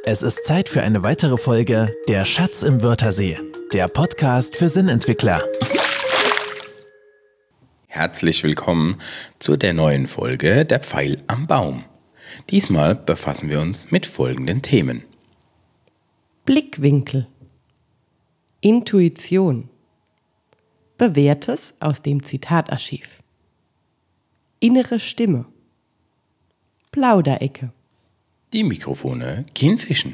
Es ist Zeit für eine weitere Folge Der Schatz im Wörthersee, der Podcast für Sinnentwickler. Herzlich willkommen zu der neuen Folge Der Pfeil am Baum. Diesmal befassen wir uns mit folgenden Themen. Blickwinkel, Intuition, Bewährtes aus dem Zitatarchiv, innere Stimme, Plauderecke. Die Mikrofone gehen fischen.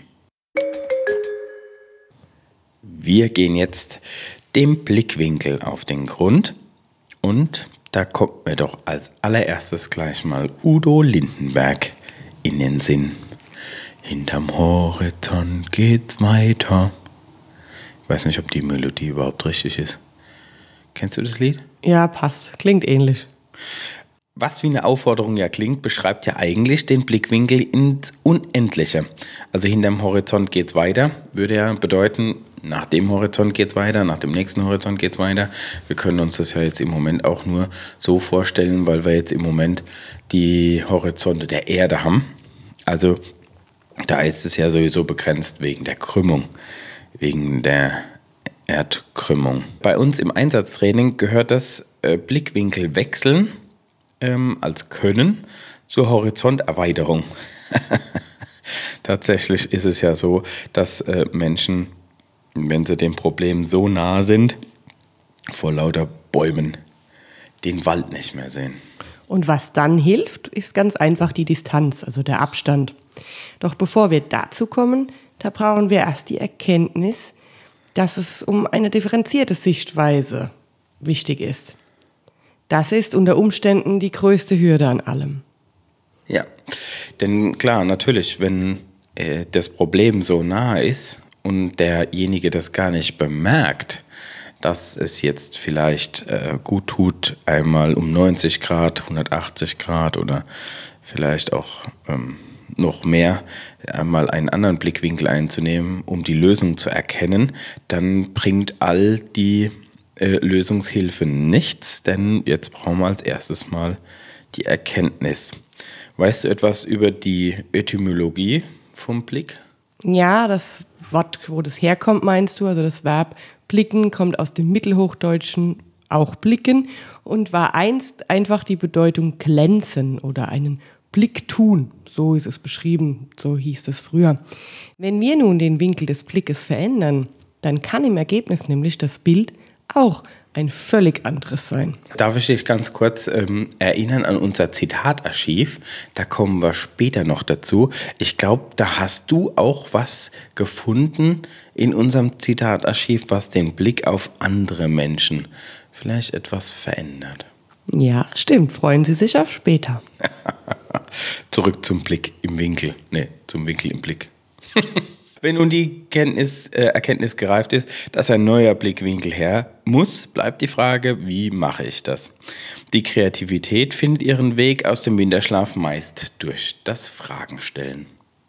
Wir gehen jetzt dem Blickwinkel auf den Grund und da kommt mir doch als allererstes gleich mal Udo Lindenberg in den Sinn. Hinterm Horizont geht's weiter. Ich weiß nicht, ob die Melodie überhaupt richtig ist. Kennst du das Lied? Ja, passt. Klingt ähnlich. Was wie eine Aufforderung ja klingt, beschreibt ja eigentlich den Blickwinkel ins Unendliche. Also hinterm Horizont geht's weiter, würde ja bedeuten, nach dem Horizont geht's weiter, nach dem nächsten Horizont geht's weiter. Wir können uns das ja jetzt im Moment auch nur so vorstellen, weil wir jetzt im Moment die Horizonte der Erde haben. Also da ist es ja sowieso begrenzt wegen der Krümmung, wegen der Erdkrümmung. Bei uns im Einsatztraining gehört das Blickwinkelwechseln als Können zur Horizonterweiterung. Tatsächlich ist es ja so, dass Menschen, wenn sie dem Problem so nah sind, vor lauter Bäumen den Wald nicht mehr sehen. Und was dann hilft, ist ganz einfach die Distanz, also der Abstand. Doch bevor wir dazu kommen, da brauchen wir erst die Erkenntnis, dass es um eine differenzierte Sichtweise wichtig ist. Das ist unter Umständen die größte Hürde an allem. Ja, denn klar, natürlich, wenn das Problem so nahe ist und derjenige das gar nicht bemerkt, dass es jetzt vielleicht gut tut, einmal um 90 Grad, 180 Grad oder vielleicht auch noch mehr, einmal einen anderen Blickwinkel einzunehmen, um die Lösung zu erkennen, dann bringt all die Lösungshilfe nichts, denn jetzt brauchen wir als erstes mal die Erkenntnis. Weißt du etwas über die Etymologie vom Blick? Ja, das Wort, wo das herkommt, meinst du, also das Verb blicken kommt aus dem Mittelhochdeutschen auch blicken und war einst einfach die Bedeutung glänzen oder einen Blick tun. So ist es beschrieben, so hieß es früher. Wenn wir nun den Winkel des Blickes verändern, dann kann im Ergebnis nämlich das Bild auch ein völlig anderes sein. Darf ich dich ganz kurz erinnern an unser Zitatarchiv? Da kommen wir später noch dazu. Ich glaube, da hast du auch was gefunden in unserem Zitatarchiv, was den Blick auf andere Menschen vielleicht etwas verändert. Ja, stimmt. Freuen Sie sich auf später. Zurück zum Blick im Winkel. Nee, zum Winkel im Blick. Wenn nun die Erkenntnis gereift ist, dass ein neuer Blickwinkel her muss, bleibt die Frage, wie mache ich das? Die Kreativität findet ihren Weg aus dem Winterschlaf meist durch das Fragenstellen.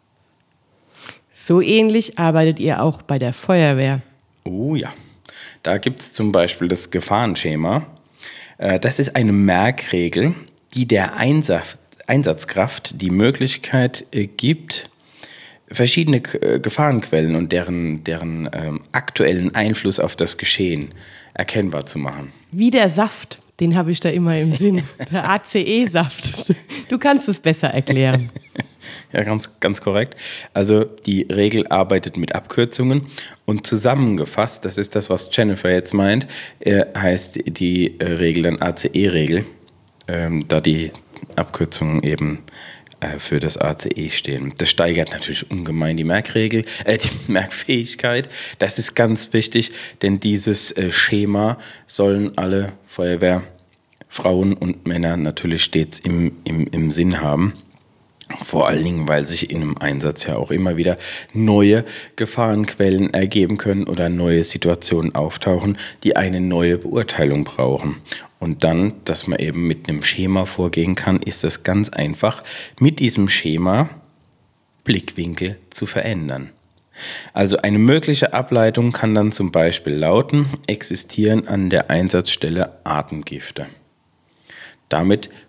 So ähnlich arbeitet ihr auch bei der Feuerwehr. Oh ja, da gibt es zum Beispiel das Gefahrenschema. Das ist eine Merkregel, die der Einsatzkraft die Möglichkeit gibt, verschiedene Gefahrenquellen und deren aktuellen Einfluss auf das Geschehen erkennbar zu machen. Wie der Saft, den habe ich da immer im Sinn. Der ACE-Saft. Du kannst es besser erklären. Ja, ganz korrekt. Also die Regel arbeitet mit Abkürzungen und zusammengefasst, das ist das, was Jennifer jetzt meint, heißt die Regel dann ACE-Regel, da die Abkürzungen eben für das ACE stehen. Das steigert natürlich ungemein die Merkfähigkeit. Das ist ganz wichtig, denn dieses Schema sollen alle Feuerwehrfrauen und Männer natürlich stets im Sinn haben. Vor allen Dingen, weil sich in einem Einsatz ja auch immer wieder neue Gefahrenquellen ergeben können oder neue Situationen auftauchen, die eine neue Beurteilung brauchen. Und dann, dass man eben mit einem Schema vorgehen kann, ist es ganz einfach, mit diesem Schema Blickwinkel zu verändern. Also eine mögliche Ableitung kann dann zum Beispiel lauten, existieren an der Einsatzstelle Atemgifte. Damit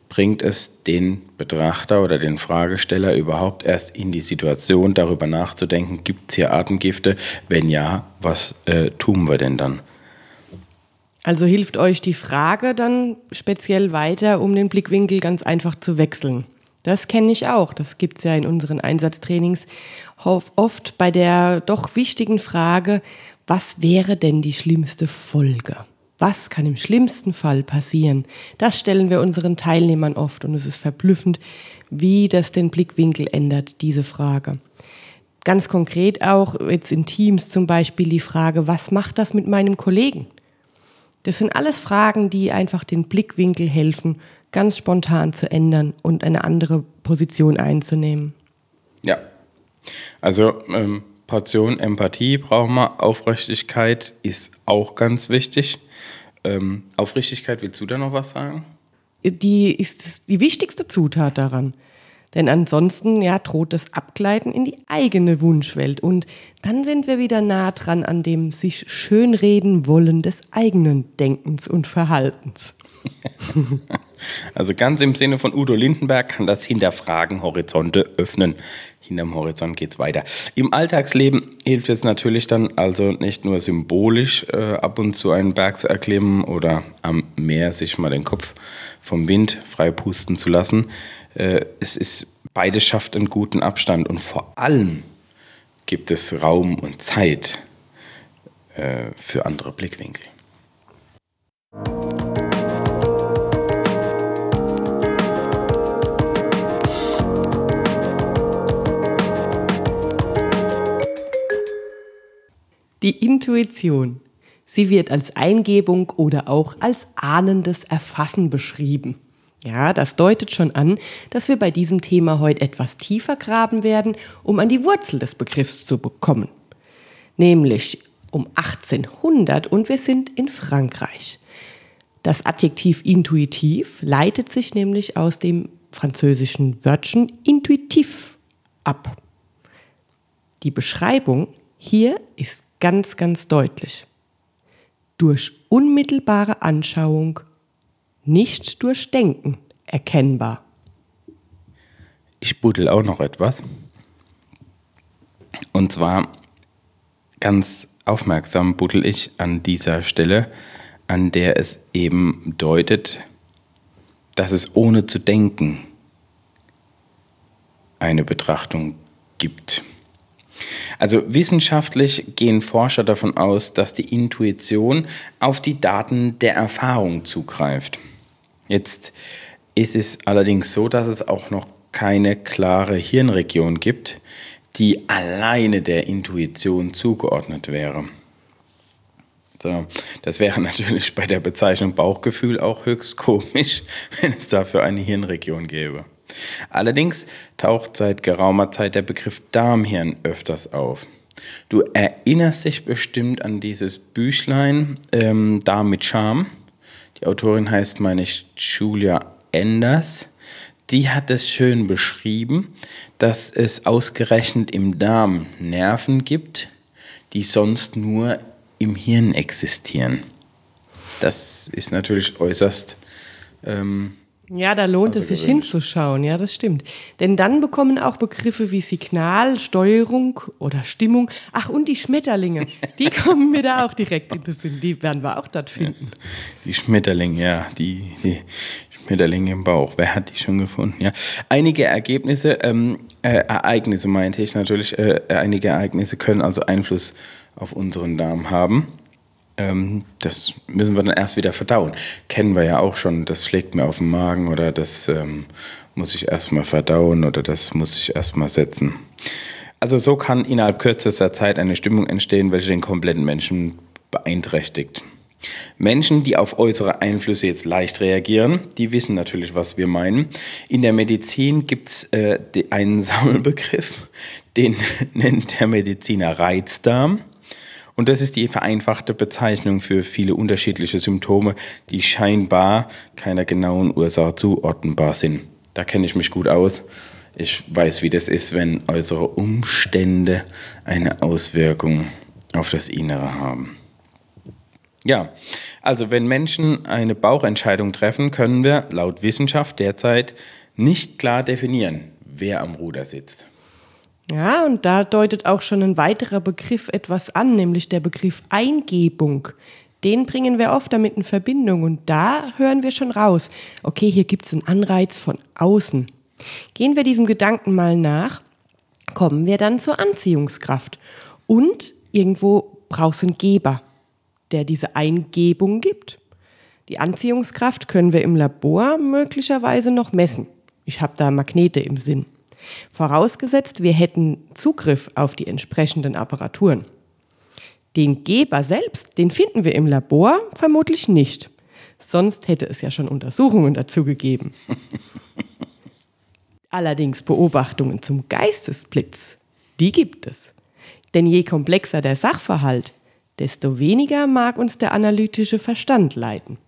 bringt es den Betrachter oder den Fragesteller überhaupt erst in die Situation, darüber nachzudenken, gibt es hier Atemgifte? Wenn ja, was tun wir denn dann? Also hilft euch die Frage dann speziell weiter, um den Blickwinkel ganz einfach zu wechseln. Das kenne ich auch. Das gibt es ja in unseren Einsatztrainings oft bei der doch wichtigen Frage, was wäre denn die schlimmste Folge? Was kann im schlimmsten Fall passieren? Das stellen wir unseren Teilnehmern oft und es ist verblüffend, wie das den Blickwinkel ändert, diese Frage. Ganz konkret auch jetzt in Teams zum Beispiel die Frage, was macht das mit meinem Kollegen? Das sind alles Fragen, die einfach den Blickwinkel helfen, ganz spontan zu ändern und eine andere Position einzunehmen. Ja, also Portion Empathie brauchen wir, Aufrichtigkeit ist auch ganz wichtig. Aufrichtigkeit, willst du da noch was sagen? Die ist die wichtigste Zutat daran. Denn ansonsten droht das Abgleiten in die eigene Wunschwelt. Und dann sind wir wieder nah dran an dem sich schönreden wollen des eigenen Denkens und Verhaltens. Also ganz im Sinne von Udo Lindenberg kann das Hinterfragen Horizonte öffnen. Hinterm Horizont geht's weiter. Im Alltagsleben hilft es natürlich dann also nicht nur symbolisch ab und zu einen Berg zu erklimmen oder am Meer sich mal den Kopf vom Wind freipusten zu lassen. Beides schafft einen guten Abstand und vor allem gibt es Raum und Zeit für andere Blickwinkel. Die Intuition. Sie wird als Eingebung oder auch als ahnendes Erfassen beschrieben. Ja, das deutet schon an, dass wir bei diesem Thema heute etwas tiefer graben werden, um an die Wurzel des Begriffs zu kommen. Nämlich um 1800 und wir sind in Frankreich. Das Adjektiv intuitiv leitet sich nämlich aus dem französischen Wörtchen intuitiv ab. Die Beschreibung hier ist ganz, ganz deutlich. Durch unmittelbare Anschauung, nicht durch Denken erkennbar. Ich buddel auch noch etwas. Und zwar ganz aufmerksam buddel ich an dieser Stelle, an der es eben deutet, dass es ohne zu denken eine Betrachtung gibt. Also wissenschaftlich gehen Forscher davon aus, dass die Intuition auf die Daten der Erfahrung zugreift. Jetzt ist es allerdings so, dass es auch noch keine klare Hirnregion gibt, die alleine der Intuition zugeordnet wäre. So, das wäre natürlich bei der Bezeichnung Bauchgefühl auch höchst komisch, wenn es dafür eine Hirnregion gäbe. Allerdings taucht seit geraumer Zeit der Begriff Darmhirn öfters auf. Du erinnerst dich bestimmt an dieses Büchlein Darm mit Charme. Die Autorin heißt, meine ich, Julia Enders. Die hat es schön beschrieben, dass es ausgerechnet im Darm Nerven gibt, die sonst nur im Hirn existieren. Das ist natürlich äußerst ja, da lohnt es sich hinzuschauen, ja, das stimmt. Denn dann bekommen auch Begriffe wie Signal, Steuerung oder Stimmung, ach und die Schmetterlinge, die kommen mir da auch direkt in den Sinn, die werden wir auch dort finden. Die Schmetterlinge, ja, die Schmetterlinge im Bauch, wer hat die schon gefunden? Ja. Einige Ereignisse meinte ich natürlich, einige Ereignisse können also Einfluss auf unseren Darm haben. Das müssen wir dann erst wieder verdauen. Kennen wir ja auch schon, das schlägt mir auf den Magen oder das muss ich erstmal verdauen oder das muss ich erstmal setzen. Also so kann innerhalb kürzester Zeit eine Stimmung entstehen, welche den kompletten Menschen beeinträchtigt. Menschen, die auf äußere Einflüsse jetzt leicht reagieren, die wissen natürlich, was wir meinen. In der Medizin gibt es einen Sammelbegriff, den nennt der Mediziner Reizdarm. Und das ist die vereinfachte Bezeichnung für viele unterschiedliche Symptome, die scheinbar keiner genauen Ursache zuordnenbar sind. Da kenne ich mich gut aus. Ich weiß, wie das ist, wenn äußere Umstände eine Auswirkung auf das Innere haben. Ja, also wenn Menschen eine Bauchentscheidung treffen, können wir laut Wissenschaft derzeit nicht klar definieren, wer am Ruder sitzt. Ja, und da deutet auch schon ein weiterer Begriff etwas an, nämlich der Begriff Eingebung. Den bringen wir oft damit in Verbindung und da hören wir schon raus. Okay, hier gibt es einen Anreiz von außen. Gehen wir diesem Gedanken mal nach, kommen wir dann zur Anziehungskraft. Und irgendwo brauchst du einen Geber, der diese Eingebung gibt. Die Anziehungskraft können wir im Labor möglicherweise noch messen. Ich habe da Magnete im Sinn. Vorausgesetzt, wir hätten Zugriff auf die entsprechenden Apparaturen. Den Geber selbst, den finden wir im Labor vermutlich nicht. Sonst hätte es ja schon Untersuchungen dazu gegeben. Allerdings Beobachtungen zum Geistesblitz, die gibt es. Denn je komplexer der Sachverhalt, desto weniger mag uns der analytische Verstand leiten.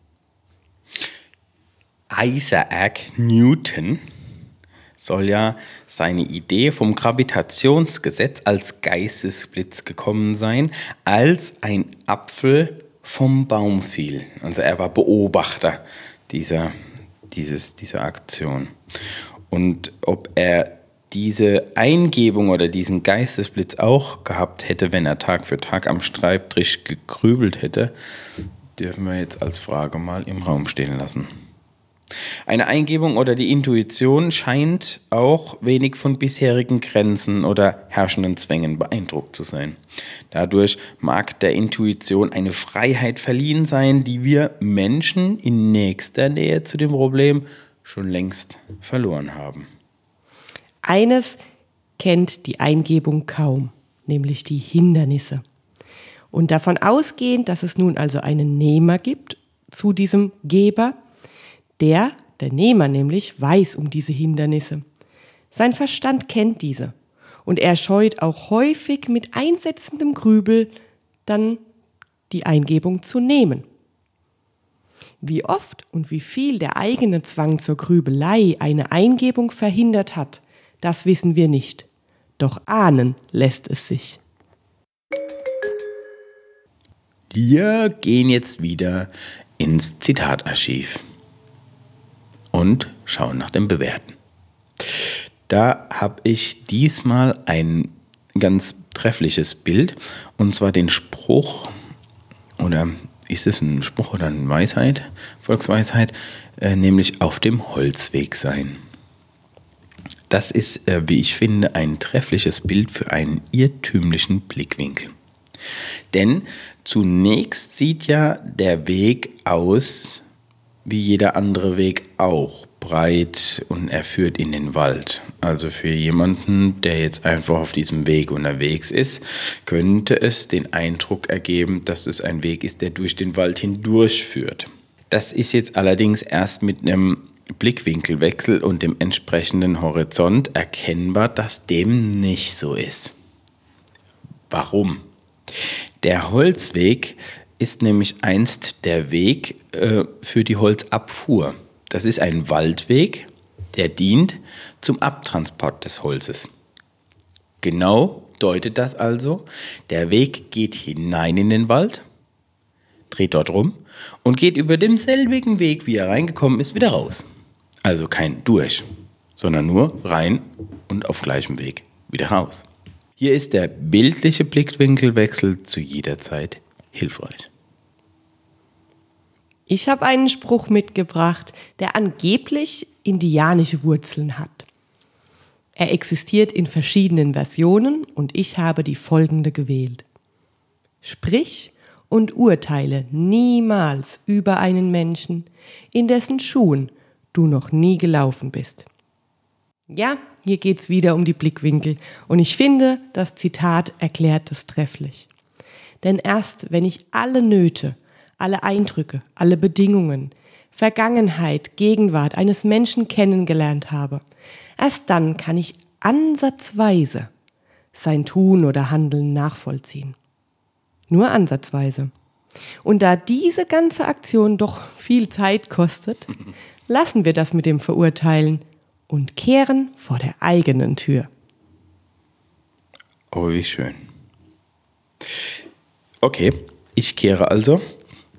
Isaac Newton soll ja seine Idee vom Gravitationsgesetz als Geistesblitz gekommen sein, als ein Apfel vom Baum fiel. Also er war Beobachter dieser Aktion. Und ob er diese Eingebung oder diesen Geistesblitz auch gehabt hätte, wenn er Tag für Tag am Schreibtisch gegrübelt hätte, dürfen wir jetzt als Frage mal im Raum stehen lassen. Eine Eingebung oder die Intuition scheint auch wenig von bisherigen Grenzen oder herrschenden Zwängen beeindruckt zu sein. Dadurch mag der Intuition eine Freiheit verliehen sein, die wir Menschen in nächster Nähe zu dem Problem schon längst verloren haben. Eines kennt die Eingebung kaum, nämlich die Hindernisse. Und davon ausgehend, dass es nun also einen Nehmer gibt zu diesem Geber, der Nehmer nämlich, weiß um diese Hindernisse. Sein Verstand kennt diese und er scheut auch häufig mit einsetzendem Grübel dann die Eingebung zu nehmen. Wie oft und wie viel der eigene Zwang zur Grübelei eine Eingebung verhindert hat, das wissen wir nicht. Doch ahnen lässt es sich. Wir gehen jetzt wieder ins Zitatarchiv und schauen nach dem Bewerten. Da habe ich diesmal ein ganz treffliches Bild, und zwar den Spruch, oder ist es ein Spruch oder eine Weisheit, Volksweisheit, nämlich auf dem Holzweg sein. Das ist, wie ich finde, ein treffliches Bild für einen irrtümlichen Blickwinkel. Denn zunächst sieht ja der Weg aus wie jeder andere Weg auch, breit, und er führt in den Wald. Also für jemanden, der jetzt einfach auf diesem Weg unterwegs ist, könnte es den Eindruck ergeben, dass es ein Weg ist, der durch den Wald hindurch führt. Das ist jetzt allerdings erst mit einem Blickwinkelwechsel und dem entsprechenden Horizont erkennbar, dass dem nicht so ist. Warum? Der Holzweg ist nämlich einst der Weg für die Holzabfuhr. Das ist ein Waldweg, der dient zum Abtransport des Holzes. Genau deutet das also, der Weg geht hinein in den Wald, dreht dort rum und geht über demselbigen Weg, wie er reingekommen ist, wieder raus. Also kein Durch, sondern nur rein und auf gleichem Weg wieder raus. Hier ist der bildliche Blickwinkelwechsel zu jeder Zeit hilfreich. Ich habe einen Spruch mitgebracht, der angeblich indianische Wurzeln hat. Er existiert in verschiedenen Versionen und ich habe die folgende gewählt. Sprich und urteile niemals über einen Menschen, in dessen Schuhen du noch nie gelaufen bist. Ja, hier geht's wieder um die Blickwinkel und ich finde, das Zitat erklärt es trefflich. Denn erst wenn ich alle Nöte, alle Eindrücke, alle Bedingungen, Vergangenheit, Gegenwart eines Menschen kennengelernt habe, erst dann kann ich ansatzweise sein Tun oder Handeln nachvollziehen. Nur ansatzweise. Und da diese ganze Aktion doch viel Zeit kostet, lassen wir das mit dem Verurteilen und kehren vor der eigenen Tür. Oh, wie schön. Okay, ich kehre also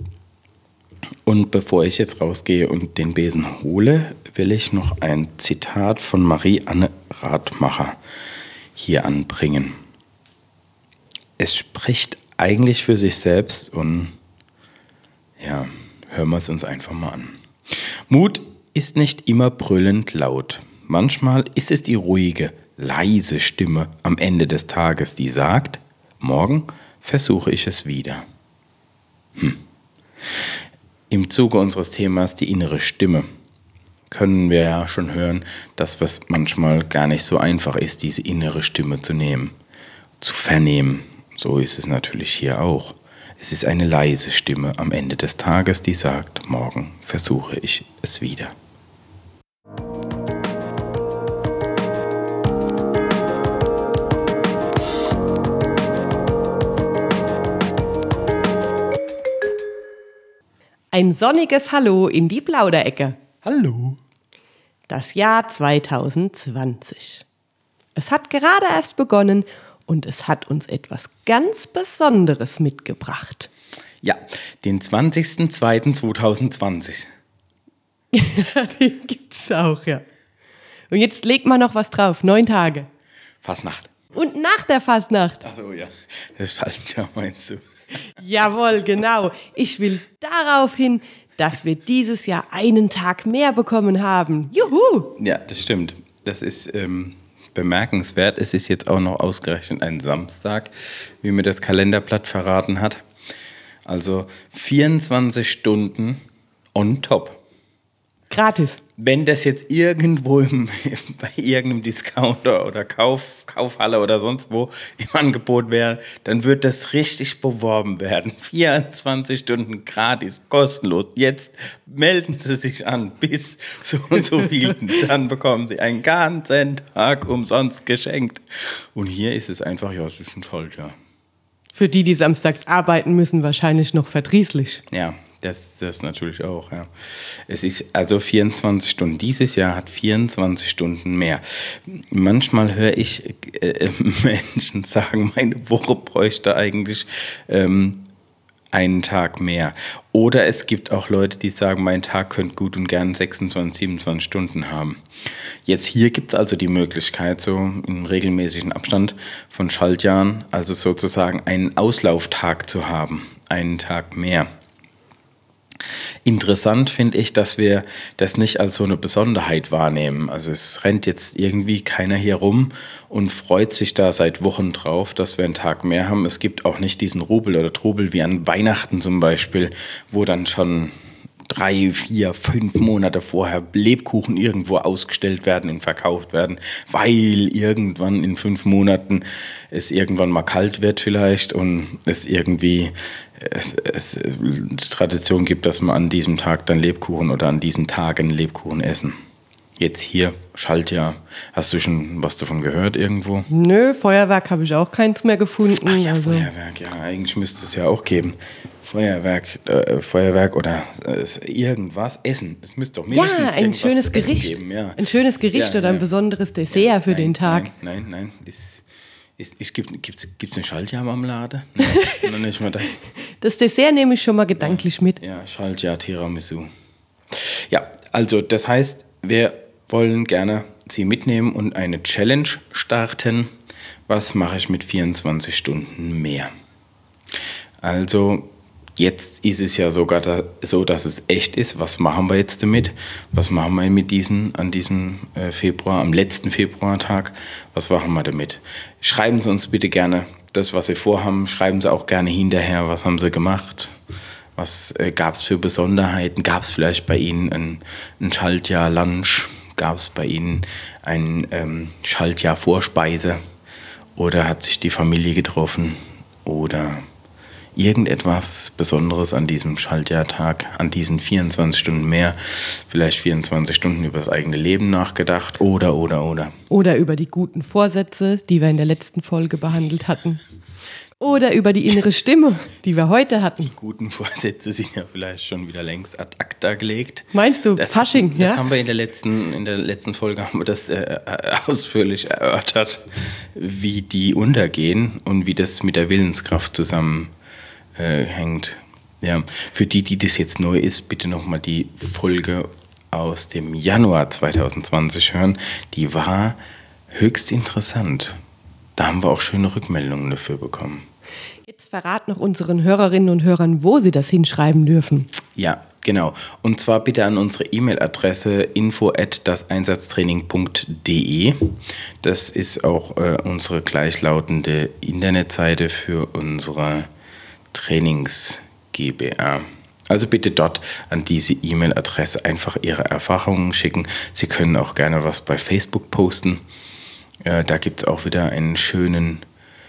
Und bevor ich jetzt rausgehe und den Besen hole, will ich noch ein Zitat von Marie-Anne Radmacher hier anbringen. Es spricht eigentlich für sich selbst und ja, hören wir es uns einfach mal an. Mut ist nicht immer brüllend laut. Manchmal ist es die ruhige, leise Stimme am Ende des Tages, die sagt, morgen versuche ich es wieder. Im Zuge unseres Themas die innere Stimme können wir ja schon hören, dass es manchmal gar nicht so einfach ist, diese innere Stimme zu nehmen, zu vernehmen. So ist es natürlich hier auch. Es ist eine leise Stimme am Ende des Tages, die sagt, morgen versuche ich es wieder. Ein sonniges Hallo in die Plauderecke. Hallo. Das Jahr 2020. Es hat gerade erst begonnen und es hat uns etwas ganz Besonderes mitgebracht. Ja, den 20.02.2020. Den gibt's auch, ja. Und jetzt legt mal noch was drauf, 9 Tage. Fastnacht. Und nach der Fastnacht. Ach so, ja. Das Schaltjahr meinst du? Jawohl, genau. Ich will darauf hin, dass wir dieses Jahr einen Tag mehr bekommen haben. Juhu! Ja, das stimmt. Das ist bemerkenswert. Es ist jetzt auch noch ausgerechnet ein Samstag, wie mir das Kalenderblatt verraten hat. Also 24 Stunden on top. Gratis. Wenn das jetzt irgendwo bei irgendeinem Discounter oder Kaufhalle oder sonst wo im Angebot wäre, dann wird das richtig beworben werden. 24 Stunden gratis, kostenlos. Jetzt melden Sie sich an bis so und so viel. Dann bekommen Sie einen ganzen Tag umsonst geschenkt. Und hier ist es einfach, ja, es ist ein Schaltjahr. Für die, die samstags arbeiten müssen, wahrscheinlich noch verdrießlich. Ja. Das natürlich auch, ja. Es ist also 24 Stunden. Dieses Jahr hat 24 Stunden mehr. Manchmal höre ich Menschen sagen, meine Woche bräuchte eigentlich einen Tag mehr. Oder es gibt auch Leute, die sagen, mein Tag könnte gut und gern 26, 27 Stunden haben. Jetzt hier gibt es also die Möglichkeit, so im regelmäßigen Abstand von Schaltjahren, also sozusagen einen Auslauftag zu haben, einen Tag mehr. Interessant finde ich, dass wir das nicht als so eine Besonderheit wahrnehmen. Also es rennt jetzt irgendwie keiner hier rum und freut sich da seit Wochen drauf, dass wir einen Tag mehr haben. Es gibt auch nicht diesen Rubel oder Trubel wie an Weihnachten zum Beispiel, wo dann schon 3, 4, 5 Monate vorher Lebkuchen irgendwo ausgestellt werden und verkauft werden, weil irgendwann in 5 Monaten es irgendwann mal kalt wird vielleicht und es irgendwie Tradition gibt, dass man an diesem Tag dann Lebkuchen oder an diesen Tagen Lebkuchen essen. Jetzt hier, Schaltjahr. Hast du schon was davon gehört irgendwo? Nö, Feuerwerk habe ich auch keins mehr gefunden. Ach ja, also. Feuerwerk, ja, eigentlich müsste es ja auch geben. Feuerwerk oder irgendwas, Essen. Es müsste doch mindestens ein schönes Gericht geben. Ja. Ein schönes Gericht oder ein besonderes Dessert für den Tag. Nein. Gibt's eine Schaltjahr-Marmelade? Nein, noch nicht mal das. Das Dessert nehme ich schon mal gedanklich mit. Ja, Schaltjahr-Tiramisu. Ja, also das heißt, wir wollen gerne Sie mitnehmen und eine Challenge starten. Was mache ich mit 24 Stunden mehr? Also jetzt ist es ja sogar so, dass es echt ist. Was machen wir jetzt damit? Was machen wir mit an diesem Februar, am letzten Februartag? Was machen wir damit? Schreiben Sie uns bitte gerne das, was Sie vorhaben. Schreiben Sie auch gerne hinterher, was haben Sie gemacht? Was gab es für Besonderheiten? Gab es vielleicht bei Ihnen ein Schaltjahr-Lunch? Gab es bei Ihnen ein Schaltjahr-Vorspeise? Oder hat sich die Familie getroffen? Oder irgendetwas Besonderes an diesem Schaltjahrtag, an diesen 24 Stunden mehr, vielleicht 24 Stunden über das eigene Leben nachgedacht oder. Oder über die guten Vorsätze, die wir in der letzten Folge behandelt hatten. Oder über die innere Stimme, die wir heute hatten. Die guten Vorsätze sind ja vielleicht schon wieder längst ad acta gelegt. Meinst du, Fasching, ja? Das haben wir in der letzten Folge haben wir das ausführlich erörtert, wie die untergehen und wie das mit der Willenskraft zusammenhängt. Ja, für die das jetzt neu ist, bitte nochmal die Folge aus dem Januar 2020 hören. Die war höchst interessant. Da haben wir auch schöne Rückmeldungen dafür bekommen. Jetzt verrat noch unseren Hörerinnen und Hörern, wo sie das hinschreiben dürfen. Ja, genau. Und zwar bitte an unsere E-Mail-Adresse info@daseinsatztraining.de. Das ist auch unsere gleichlautende Internetseite für unsere Trainings GbR. Also bitte dort an diese E-Mail-Adresse einfach Ihre Erfahrungen schicken. Sie können auch gerne was bei Facebook posten. Da gibt es auch wieder einen schönen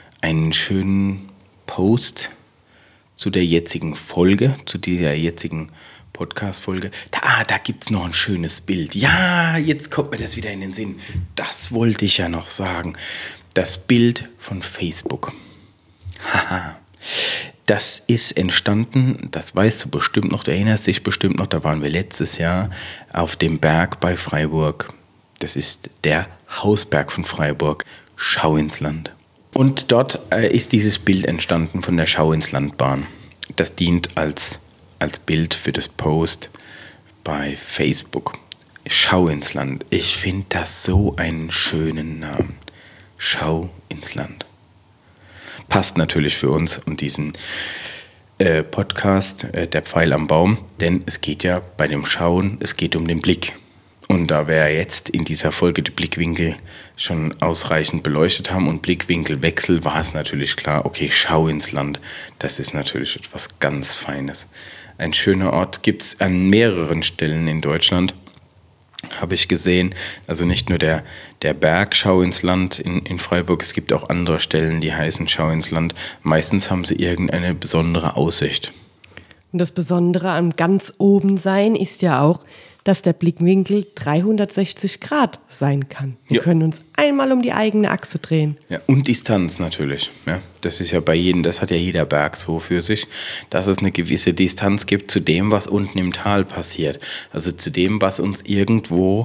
Post zu der jetzigen Folge, zu dieser jetzigen Podcast-Folge. Da gibt es noch ein schönes Bild. Ja, jetzt kommt mir das wieder in den Sinn. Das wollte ich ja noch sagen. Das Bild von Facebook. Haha. Das ist entstanden, das weißt du bestimmt noch, du erinnerst dich bestimmt noch, da waren wir letztes Jahr auf dem Berg bei Freiburg. Das ist der Hausberg von Freiburg, Schau ins Land. Und dort ist dieses Bild entstanden von der Schau ins Landbahn. Das dient als Bild für das Post bei Facebook. Schau ins Land. Ich finde das so einen schönen Namen. Schau ins Land. Passt natürlich für uns und diesen Podcast, der Pfeil am Baum, denn es geht ja bei dem Schauen, es geht um den Blick. Und da wir jetzt in dieser Folge die Blickwinkel schon ausreichend beleuchtet haben und Blickwinkelwechsel, war es natürlich klar, okay, Schau ins Land, das ist natürlich etwas ganz Feines. Ein schöner Ort gibt es an mehreren Stellen in Deutschland, habe ich gesehen. Also nicht nur der Berg Schau ins Land in Freiburg, es gibt auch andere Stellen, die heißen Schau ins Land. Meistens haben sie irgendeine besondere Aussicht. Und das Besondere am ganz oben sein ist ja auch, dass der Blickwinkel 360 Grad sein kann. Wir können uns einmal um die eigene Achse drehen. Ja, und Distanz natürlich. Ja, das ist ja bei jedem, das hat ja jeder Berg so für sich, dass es eine gewisse Distanz gibt zu dem, was unten im Tal passiert. Also zu dem, was uns irgendwo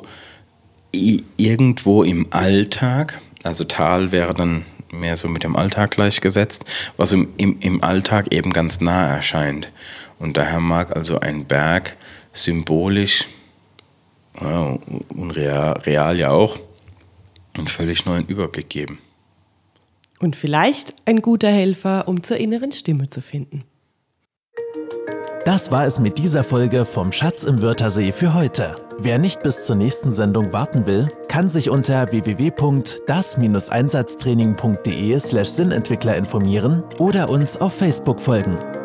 im Alltag, also Tal wäre dann mehr so mit dem Alltag gleichgesetzt, was im Alltag eben ganz nah erscheint. Und daher mag also ein Berg symbolisch und real ja auch einen völlig neuen Überblick geben. Und vielleicht ein guter Helfer, um zur inneren Stimme zu finden. Das war es mit dieser Folge vom Schatz im Wörthersee für heute. Wer nicht bis zur nächsten Sendung warten will, kann sich unter www.das-einsatztraining.de/Sinnentwickler informieren oder uns auf Facebook folgen.